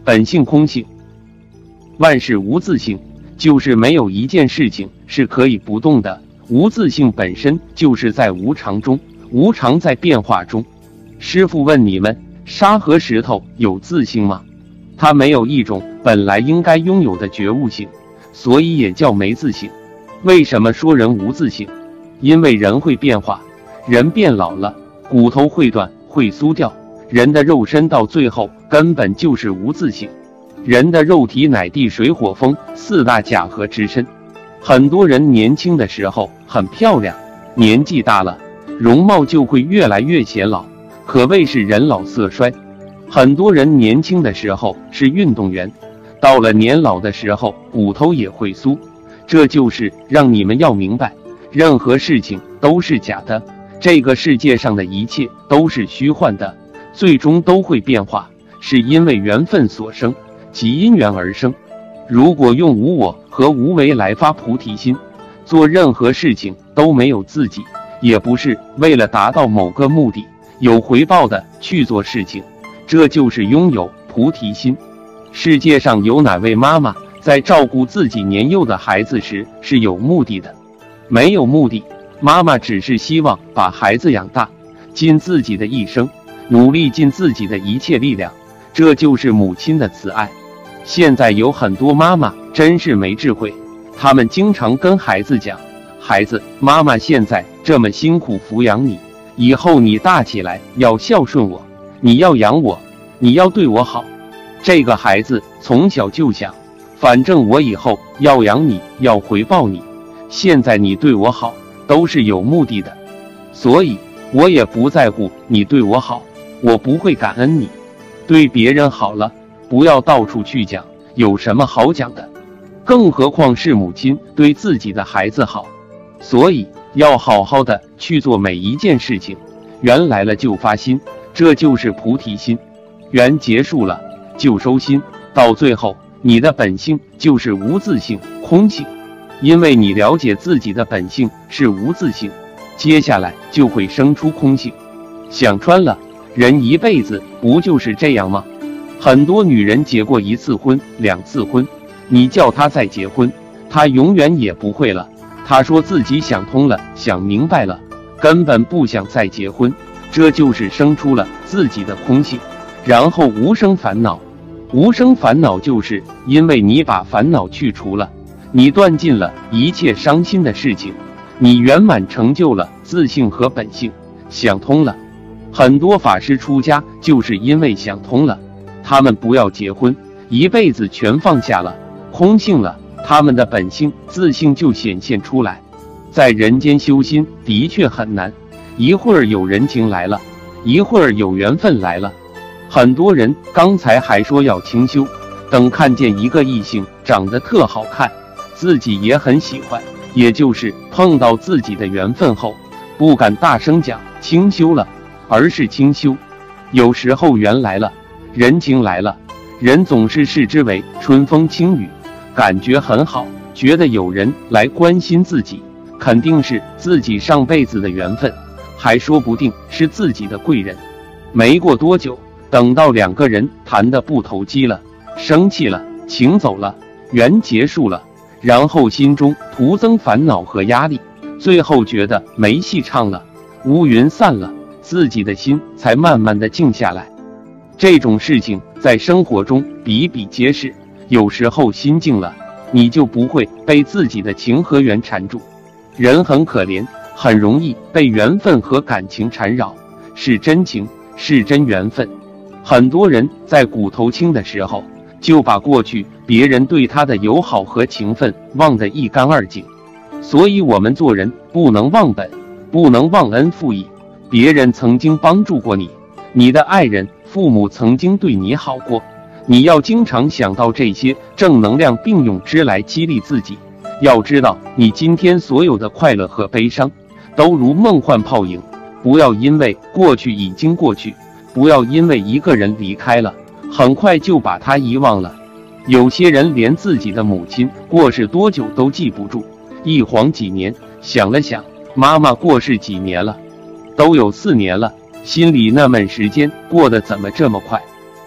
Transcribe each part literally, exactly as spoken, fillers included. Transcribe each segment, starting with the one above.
本性空性，万事无自性，就是没有一件事情是可以不动的。无自性本身就是在无常中，无常在变化中。师父问你们，沙和石头有自性吗？它没有一种本来应该拥有的觉悟性，所以也叫没自性。为什么说人无自性？因为人会变化，人变老了，骨头会断会酥掉，人的肉身到最后根本就是无自性。人的肉体乃地水火风四大假合之身。很多人年轻的时候很漂亮，年纪大了，容貌就会越来越显老，可谓是人老色衰。很多人年轻的时候是运动员，到了年老的时候骨头也会酥。这就是让你们要明白，任何事情都是假的，这个世界上的一切都是虚幻的，最终都会变化，是因为缘分所生，即因缘而生。如果用无我和无为来发菩提心，做任何事情都没有自己，也不是为了达到某个目的有回报的去做事情，这就是拥有菩提心。世界上有哪位妈妈在照顾自己年幼的孩子时是有目的的？没有目的，妈妈只是希望把孩子养大，尽自己的一生，努力尽自己的一切力量，这就是母亲的慈爱。现在有很多妈妈真是没智慧，她们经常跟孩子讲，孩子，妈妈现在这么辛苦抚养你，以后你大起来要孝顺我，你要养我，你要对我好。这个孩子从小就想，反正我以后要养你，要回报你，现在你对我好都是有目的的，所以我也不在乎你对我好，我不会感恩你。对别人好了，不要到处去讲，有什么好讲的？更何况是母亲对自己的孩子好，所以要好好的去做每一件事情。缘来了就发心，这就是菩提心。缘结束了就收心，到最后你的本性就是无自性、空性。因为你了解自己的本性是无自性，接下来就会生出空性。想穿了，人一辈子不就是这样吗？很多女人结过一次婚、两次婚，你叫她再结婚，她永远也不会了。她说自己想通了，想明白了，根本不想再结婚，这就是生出了自己的空性，然后无生烦恼。无生烦恼就是因为你把烦恼去除了，你断尽了一切伤心的事情，你圆满成就了自性和本性，想通了。很多法师出家就是因为想通了，他们不要结婚，一辈子全放下了，空性了，他们的本性自性就显现出来。在人间修心的确很难，一会儿有人情来了，一会儿有缘分来了。很多人刚才还说要清修，等看见一个异性长得特好看，自己也很喜欢，也就是碰到自己的缘分后，不敢大声讲清修了，而是清修。有时候缘来了，人情来了，人总是视之为春风轻雨，感觉很好，觉得有人来关心自己，肯定是自己上辈子的缘分，还说不定是自己的贵人。没过多久，等到两个人谈得不投机了，生气了，情走了，缘结束了，然后心中徒增烦恼和压力，最后觉得没戏唱了，乌云散了，自己的心才慢慢的静下来。这种事情在生活中比比皆是，有时候心静了，你就不会被自己的情和缘缠住。人很可怜，很容易被缘分和感情缠绕，是真情，是真缘分。很多人在骨头轻的时候，就把过去别人对他的友好和情分忘得一干二净。所以我们做人不能忘本，不能忘恩负义。别人曾经帮助过你，你的爱人、父母曾经对你好过，你要经常想到这些正能量，并用之来激励自己。要知道，你今天所有的快乐和悲伤，都如梦幻泡影。不要因为过去已经过去，不要因为一个人离开了，很快就把他遗忘了。有些人连自己的母亲过世多久都记不住，一晃几年，想了想，妈妈过世几年了，都有四年了，心里纳闷时间过得怎么这么快。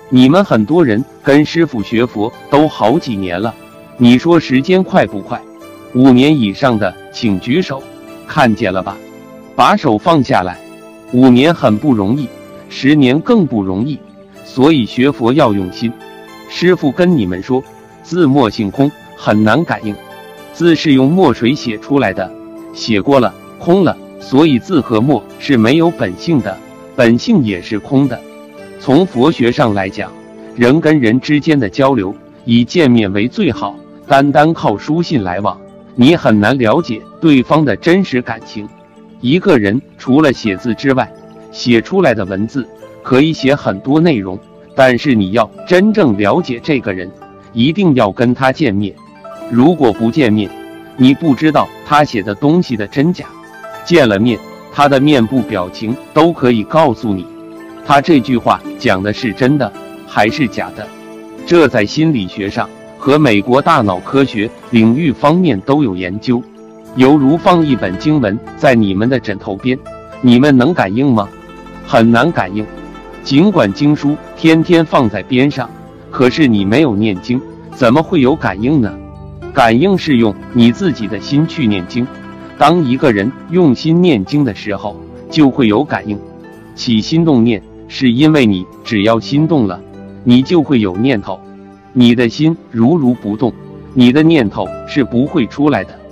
你们很多人跟师父学佛都好几年了，你说时间快不快？五年以上的请举手，看见了吧？把手放下来。五年很不容易，十年更不容易，所以学佛要用心。师父跟你们说，字墨性空，很难感应。字是用墨水写出来的，写过了，空了，所以字和墨是没有本性的，本性也是空的。从佛学上来讲，人跟人之间的交流以见面为最好，单单靠书信来往，你很难了解对方的真实感情。一个人除了写字之外，写出来的文字可以写很多内容，但是你要真正了解这个人，一定要跟他见面。如果不见面，你不知道他写的东西的真假。见了面，他的面部表情都可以告诉你，他这句话讲的是真的还是假的。这在心理学上和美国大脑科学领域方面都有研究。犹如放一本经文在你们的枕头边，你们能感应吗？很难感应。尽管经书天天放在边上，可是你没有念经，怎么会有感应呢？感应是用你自己的心去念经。当一个人用心念经的时候，就会有感应。起心动念是因为你只要心动了，你就会有念头。你的心如如不动，你的念头是不会出来的。